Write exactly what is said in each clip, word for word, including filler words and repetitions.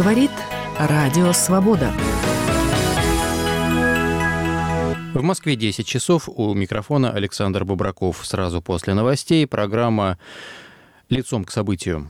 Говорит Радио Свобода. В Москве десять часов. У микрофона Александр Бубраков. Сразу после новостей программа «Лицом к событию».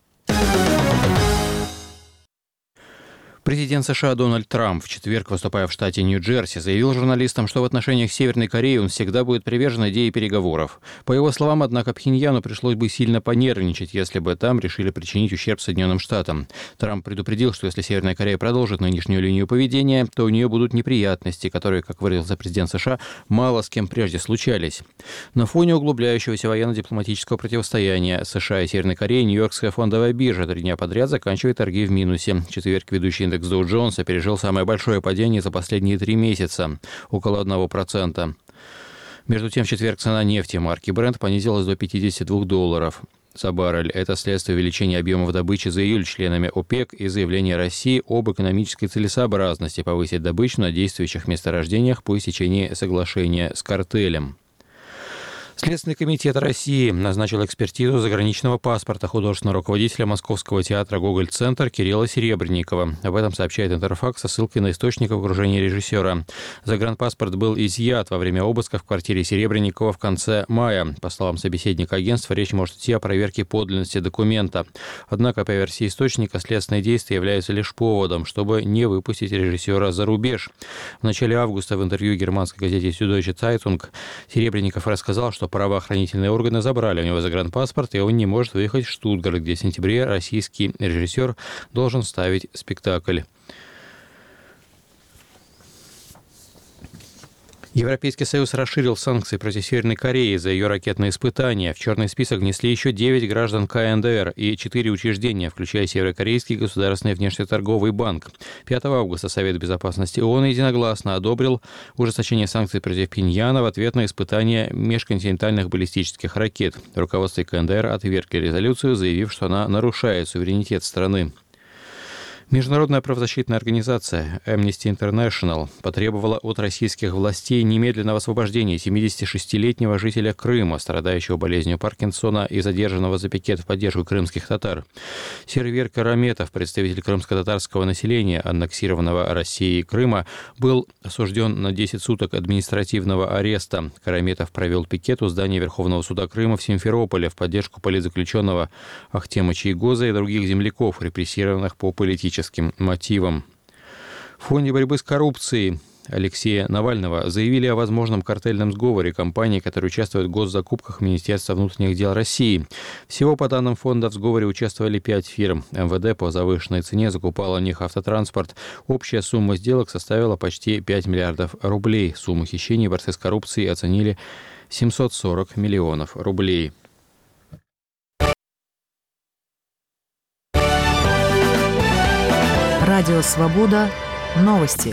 Президент США Дональд Трамп в четверг, выступая в штате Нью-Джерси, заявил журналистам, что в отношениях Северной Кореи он всегда будет привержен идее переговоров. По его словам, однако, Пхеньяну пришлось бы сильно понервничать, если бы там решили причинить ущерб Соединенным Штатам. Трамп предупредил, что если Северная Корея продолжит нынешнюю линию поведения, то у нее будут неприятности, которые, как выразился президент США, мало с кем прежде случались. На фоне углубляющегося военно-дипломатического противостояния США и Северной Кореи Нью-Йоркская фондовая биржа три дня подряд заканчивает торги в минусе. В четверг ведущий индекс Dow Jones пережил самое большое падение за последние три месяца – около одного процента. Между тем, в четверг цена нефти марки Brent понизилась до пятидесяти двух долларов за баррель. Это следствие увеличения объемов добычи за июль членами ОПЕК и заявления России об экономической целесообразности повысить добычу на действующих месторождениях по истечении соглашения с картелем. Следственный комитет России назначил экспертизу заграничного паспорта художественного руководителя Московского театра «Гоголь-центр» Кирилла Серебренникова. Об этом сообщает Интерфакс со ссылкой на источник в окружении режиссера. Загранпаспорт был изъят во время обыска в квартире Серебренникова в конце мая. По словам собеседника агентства, речь может идти о проверке подлинности документа. Однако, по версии источника, следственные действия являются лишь поводом, чтобы не выпустить режиссера за рубеж. В начале августа в интервью германской газете «Süddeutsche Zeitung» Серебренников рассказал, что правоохранительные органы забрали у него загранпаспорт, и он не может выехать в Штутгарт, где в сентябре российский режиссер должен ставить спектакль. Европейский Союз расширил санкции против Северной Кореи за ее ракетные испытания. В черный список внесли еще девять граждан КНДР и четыре учреждения, включая Северокорейский государственный внешнеторговый банк. пятого августа Совет безопасности ООН единогласно одобрил ужесточение санкций против Пхеньяна в ответ на испытания межконтинентальных баллистических ракет. Руководство КНДР отвергли резолюцию, заявив, что она нарушает суверенитет страны. Международная правозащитная организация Amnesty International потребовала от российских властей немедленного освобождения семидесятишестилетнего жителя Крыма, страдающего болезнью Паркинсона и задержанного за пикет в поддержку крымских татар. Сервер Караметов, представитель крымско-татарского населения, аннексированного Россией Крыма, был осужден на десять суток административного ареста. Караметов провел пикет у здания Верховного суда Крыма в Симферополе в поддержку политзаключенного Ахтема Чийгоза и других земляков, репрессированных по политическим мотивам. В Фонде борьбы с коррупцией Алексея Навального заявили о возможном картельном сговоре компаний, которые участвуют в госзакупках Министерства внутренних дел России. Всего, по данным фонда, в сговоре участвовали пять фирм. МВД по завышенной цене закупала у них автотранспорт. Общая сумма сделок составила почти пять миллиардов рублей. Сумму хищений в борьбе с коррупцией оценили семьсот сорок миллионов рублей. Радио Свобода. Новости.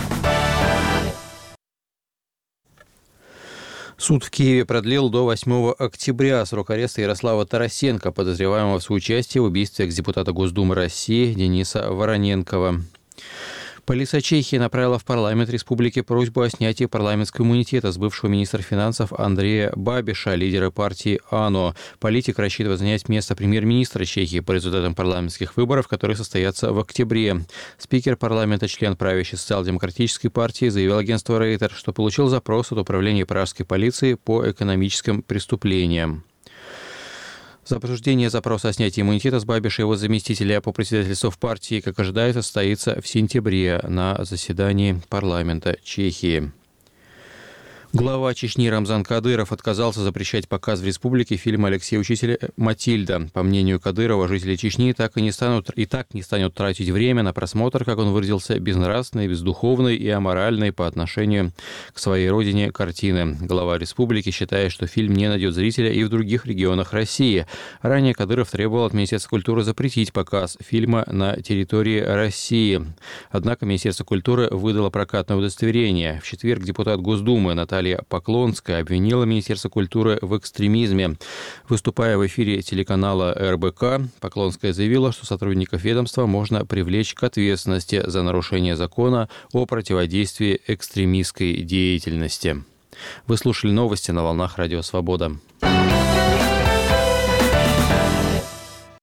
Суд в Киеве продлил до восьмого октября срок ареста Ярослава Тарасенко, подозреваемого в соучастии в убийстве экс-депутата Госдумы России Дениса Вороненкова. Полиция Чехии направила в парламент республики просьбу о снятии парламентского иммунитета с бывшего министра финансов Андрея Бабиша, лидера партии АНО. Политик рассчитывает занять место премьер-министра Чехии по результатам парламентских выборов, которые состоятся в октябре. Спикер парламента, член правящей социал-демократической партии, заявил агентству Рейтер, что получил запрос от управления пражской полиции по экономическим преступлениям. За обсуждение запроса о снятии иммунитета с Бабиша и его заместителя по председательству в партии, как ожидается, состоится в сентябре на заседании парламента Чехии. Глава Чечни Рамзан Кадыров отказался запрещать показ в республике фильма Алексея Учителя «Матильда». По мнению Кадырова, жители Чечни так и не станут и так не станут тратить время на просмотр, как он выразился, безнравственной, бездуховной и аморальной по отношению к своей родине картины. Глава республики считает, что фильм не найдет зрителя и в других регионах России. Ранее Кадыров требовал от Министерства культуры запретить показ фильма на территории России. Однако Министерство культуры выдало прокатное удостоверение. В четверг депутат Госдумы Наталья Поклонская обвинила Министерство культуры в экстремизме. Выступая в эфире телеканала эр бэ ка, Поклонская заявила, что сотрудников ведомства можно привлечь к ответственности за нарушение закона о противодействии экстремистской деятельности. Вы слушали новости на волнах Радио Свобода.